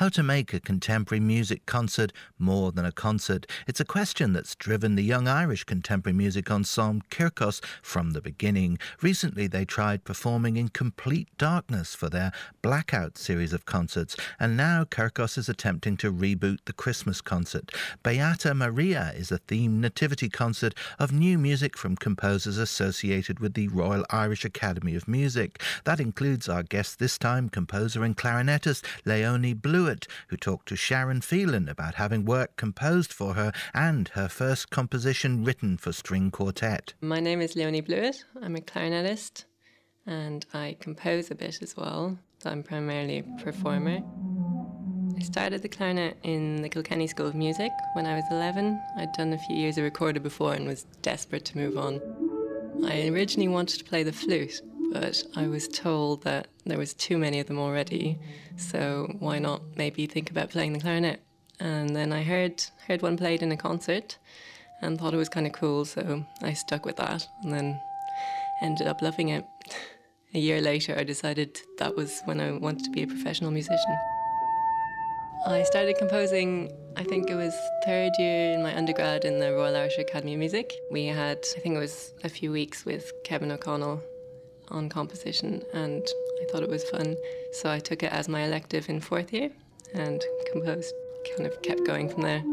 How to make a contemporary music concert more than a concert? It's a question that's driven the young Irish contemporary music ensemble Kirkos from the beginning. Recently they tried performing in complete darkness for their Blackout series of concerts, and now Kirkos is attempting to reboot the Christmas concert. Beata Maria is a themed nativity concert of new music from composers associated with the Royal Irish Academy of Music. That includes our guest this time, composer and clarinetist Leonie Blewett, who talked to Sharon Phelan about having work composed for her and her first composition written for string quartet. My name is Leonie Blewett. I'm a clarinetist and I compose a bit as well. So I'm primarily a performer. I started the clarinet in the Kilkenny School of Music when I was 11. I'd done a few years of recorder before and was desperate to move on. I originally wanted to play the flute, but I was told that there was too many of them already, so why not maybe think about playing the clarinet? And then I heard one played in a concert and thought it was kind of cool, so I stuck with that and then ended up loving it. A year later I decided that was when I wanted to be a professional musician. I started composing, I think it was third year in my undergrad in the Royal Irish Academy of Music. We had, I think it was a few weeks with Kevin O'Connell on composition, and I thought it was fun. So I took it as my elective in fourth year and composed, kind of kept going from there.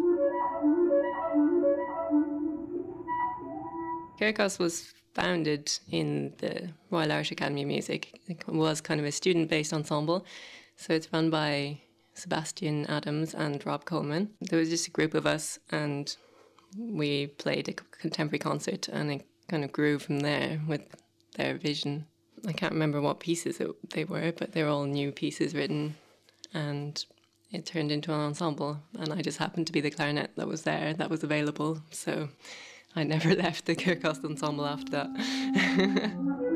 Kirkos was founded in the Royal Irish Academy of Music. It was kind of a student-based ensemble, so it's run by Sebastian Adams and Rob Coleman. There was just a group of us and we played a contemporary concert and it kind of grew from there with their vision. I can't remember what pieces they were, but they were all new pieces written and it turned into an ensemble, and I just happened to be the clarinet that was there, that was available, so I never left the Kirkos ensemble after that.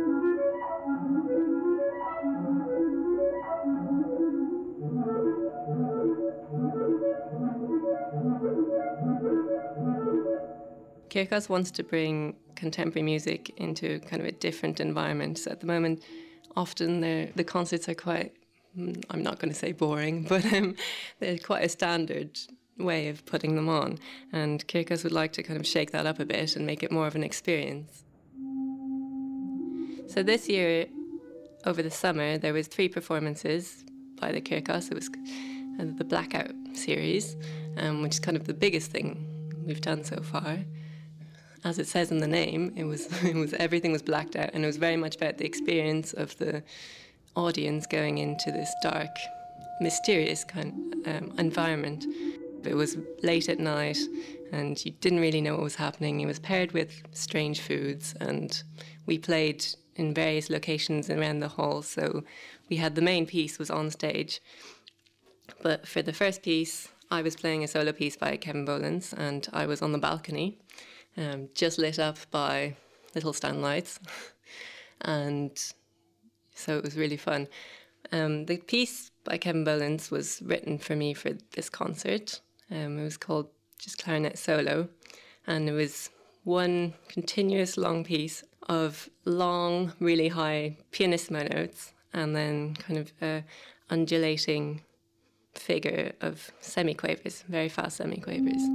Kirkos wants to bring contemporary music into kind of a different environment. So at the moment, often the concerts are quite, I'm not going to say boring, but they're quite a standard way of putting them on. And Kirkos would like to kind of shake that up a bit and make it more of an experience. So this year, over the summer, there was 3 performances by the Kirkos. It was the Blackout series, which is kind of the biggest thing we've done so far. As it says in the name, it was everything was blacked out, and it was very much about the experience of the audience going into this dark, mysterious kind of environment. It was late at night, and you didn't really know what was happening. It was paired with strange foods, and we played in various locations around the hall. So we had the main piece was on stage, but for the first piece, I was playing a solo piece by Kevin Bolins, and I was on the balcony. Just lit up by little stand lights, and so it was really fun. The piece by Kevin Bolins was written for me for this concert. It was called just Clarinet Solo, and it was one continuous long piece of long, really high pianissimo notes, and then kind of a undulating figure of semiquavers, very fast semiquavers.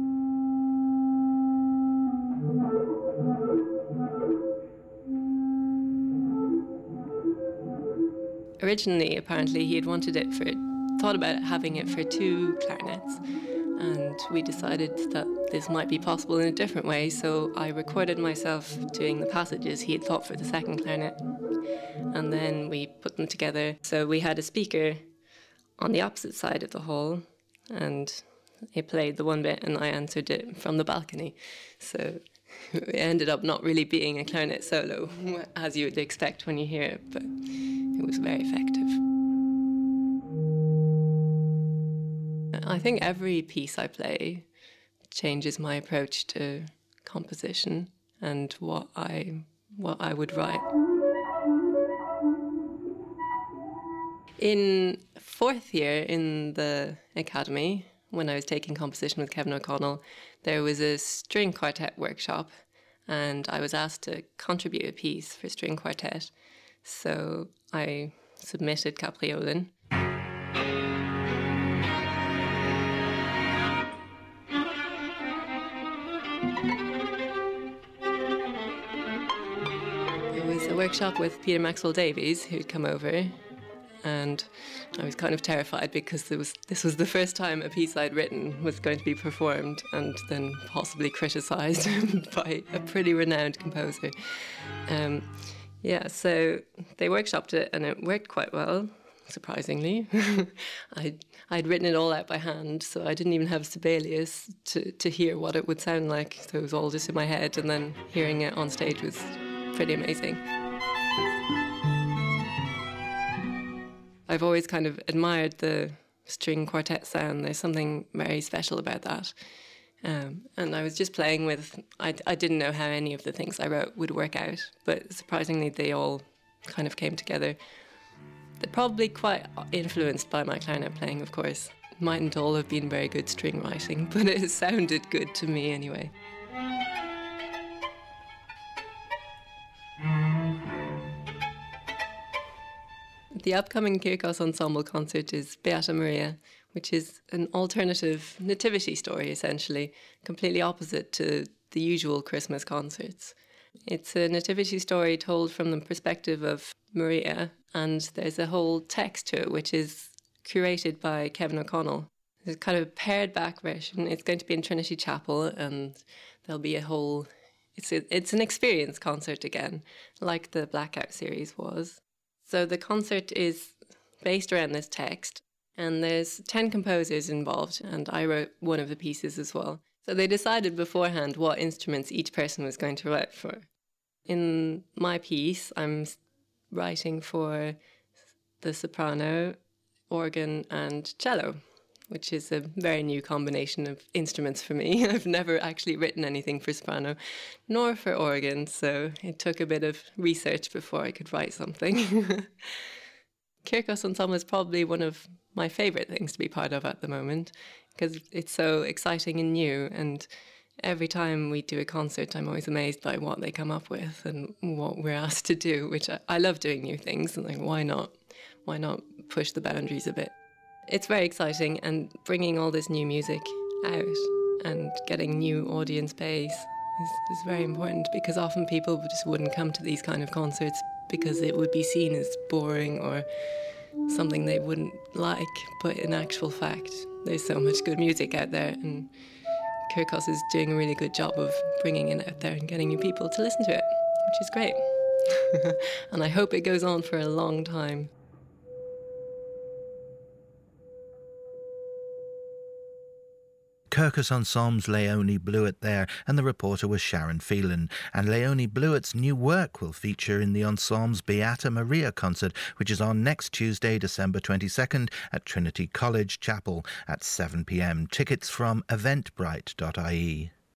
Originally, apparently, he had thought about having it for 2 clarinets, and we decided that this might be possible in a different way, so I recorded myself doing the passages he had thought for the second clarinet, and then we put them together. So we had a speaker on the opposite side of the hall, and it played the one bit, and I answered it from the balcony. So it ended up not really being a clarinet solo, as you would expect when you hear it, but it was very effective. I think every piece I play changes my approach to composition and what I would write. In fourth year in the academy, when I was taking composition with Kevin O'Connell, there was a string quartet workshop, and I was asked to contribute a piece for string quartet. So I submitted Capriolin. workshop with Peter Maxwell Davies, who'd come over, and I was kind of terrified because this was the first time a piece I'd written was going to be performed and then possibly criticised by a pretty renowned composer. So they workshopped it and it worked quite well, surprisingly. I'd written it all out by hand, so I didn't even have Sibelius to hear what it would sound like. So it was all just in my head, and then hearing it on stage was pretty amazing. I've always kind of admired the string quartet sound. There's something very special about that. And I was just playing with, I didn't know how any of the things I wrote would work out, but surprisingly they all kind of came together. They're probably quite influenced by my clarinet playing, of course. Mightn't all have been very good string writing, but it sounded good to me anyway. The upcoming Kirkos Ensemble concert is Beata Maria, which is an alternative nativity story, essentially, completely opposite to the usual Christmas concerts. It's a nativity story told from the perspective of Maria, and there's a whole text to it, which is curated by Kevin O'Connell. There's kind of a pared back version. It's going to be in Trinity Chapel, and there'll be a whole... It's an experience concert again, like the Blackout series was. So the concert is based around this text, and there's 10 composers involved, and I wrote one of the pieces as well. So they decided beforehand what instruments each person was going to write for. In my piece, I'm writing for the soprano, organ, and cello, which is a very new combination of instruments for me. I've never actually written anything for soprano, nor for organ, so it took a bit of research before I could write something. Kirkos Ensemble is probably one of my favourite things to be part of at the moment, because it's so exciting and new, and every time we do a concert, I'm always amazed by what they come up with and what we're asked to do, which I love doing new things, and like, why not push the boundaries a bit? It's very exciting, and bringing all this new music out and getting new audience base is very important, because often people just wouldn't come to these kind of concerts because it would be seen as boring or something they wouldn't like. But in actual fact, there's so much good music out there, and Kirkos is doing a really good job of bringing it out there and getting new people to listen to it, which is great. And I hope it goes on for a long time. Kirkos Ensemble's Leonie Blewett there, and the reporter was Sharon Phelan. And Leonie Blewett's new work will feature in the Ensemble's Beata Maria concert, which is on next Tuesday, December 22nd at Trinity College Chapel at 7 p.m. Tickets from eventbrite.ie.